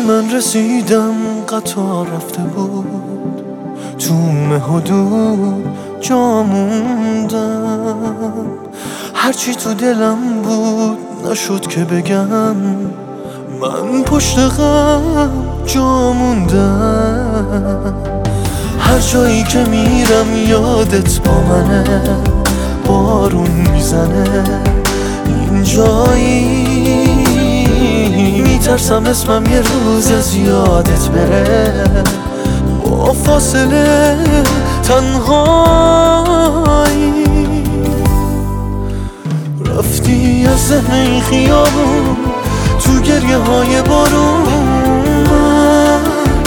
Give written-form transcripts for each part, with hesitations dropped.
من رسیدم قطار رفته بود، تو مه و دود جا موندم. هرچی تو دلم بود نشد که بگم، من پشت غم جا موندم. هر جایی که میرم یادت با منه، بارون میزنه اینجایی. میترسم اسمم یه روز از یادت بره، با فاصله تنهایی. رفتی از ذهن این خیابون تو گریه های بارون، من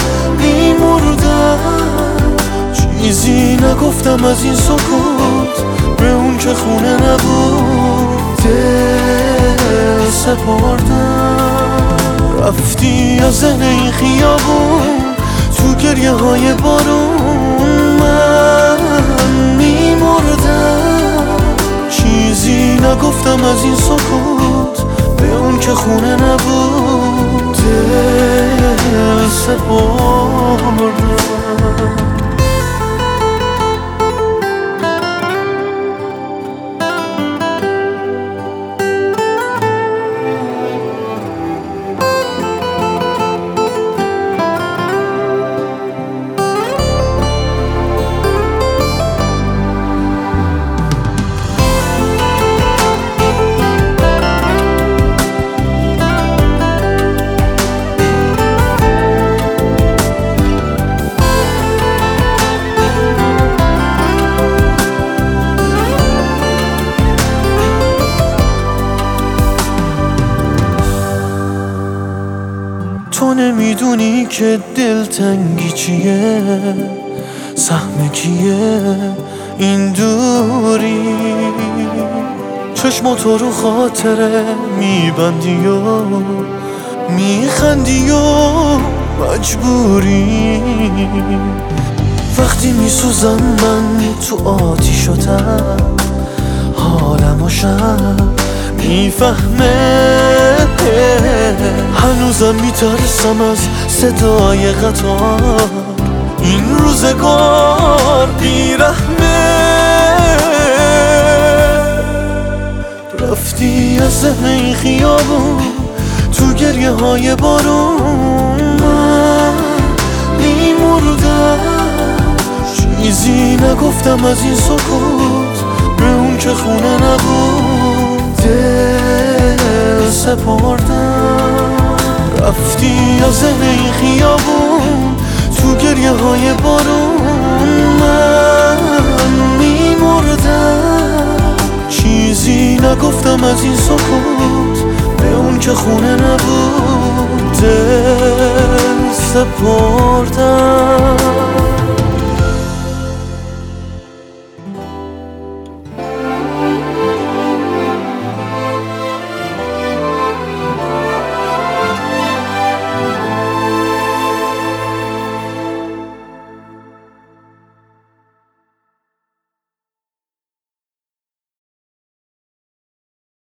میمردم. چیزی نگفتم از این سکوت به اون که خونه نبود، دل سپردم. رفتی از ذهن این خیابون تو گریه های بارون، من میمردم. چیزی نگفتم از این سکوت به اون که خونه نبود، دل سپردم. تو نمیدونی که دلتنگی چیه، سهم کیه این دوری. چشماتو رو خاطره میبندی و میخندی و مجبوری. وقتی میسوزم من تو آتیشاتم، حالم و شب میفهمه. هنوزم میترسم از صدای قطار، این روزگار بیرحمه. رفتی از ذهن این خیابون تو گریه های بارون، من میمردم. چیزی نگفتم از این سکوت به اون که خونه نبود، دل سپردم. رفتی از ذهن این خیابون تو گریه های بارون، من میمردم. چیزی نگفتم از این سکوت به اون که خونه نبود، دل سپردم.